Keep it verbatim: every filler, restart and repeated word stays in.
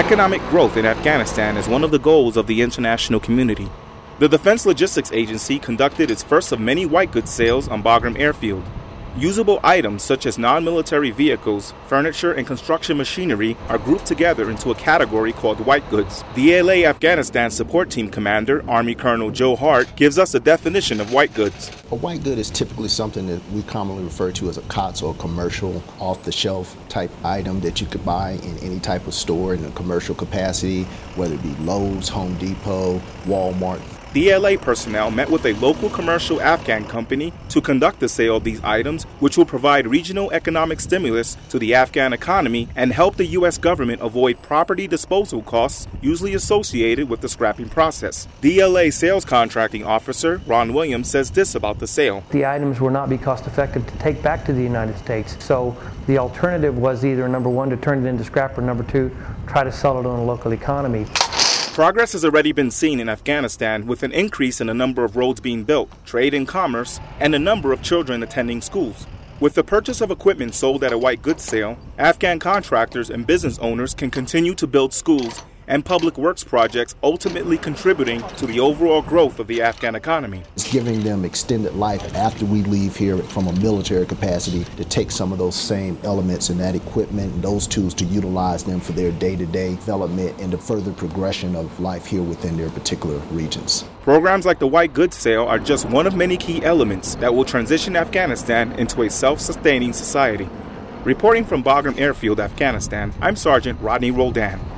Economic growth in Afghanistan is one of the goals of the international community. The Defense Logistics Agency conducted its first of many white goods sales on Bagram Airfield. Usable items such as non-military vehicles, furniture, and construction machinery are grouped together into a category called white goods. D L A Afghanistan Support Team Commander, Army Colonel Joe Hart, gives us a definition of white goods. A white good is typically something that we commonly refer to as a C O T S or a commercial off-the-shelf type item that you could buy in any type of store in a commercial capacity, whether it be Lowe's, Home Depot, Walmart. D L A personnel met with a local commercial Afghan company to conduct the sale of these items, which will provide regional economic stimulus to the Afghan economy and help the U S government avoid property disposal costs usually associated with the scrapping process. D L A sales contracting officer Ron Williams says this about the sale. The items will not be cost effective to take back to the United States, so the alternative was either number one, to turn it into scrap, or number two, try to sell it on a local economy. Progress has already been seen in Afghanistan with an increase in the number of roads being built, trade and commerce, and the number of children attending schools. With the purchase of equipment sold at a white goods sale, Afghan contractors and business owners can continue to build schools and public works projects, ultimately contributing to the overall growth of the Afghan economy. It's giving them extended life after we leave here from a military capacity to take some of those same elements and that equipment and those tools to utilize them for their day-to-day development and the further progression of life here within their particular regions. Programs like the White Goods Sale are just one of many key elements that will transition Afghanistan into a self-sustaining society. Reporting from Bagram Airfield, Afghanistan, I'm Sergeant Rodney Roldan.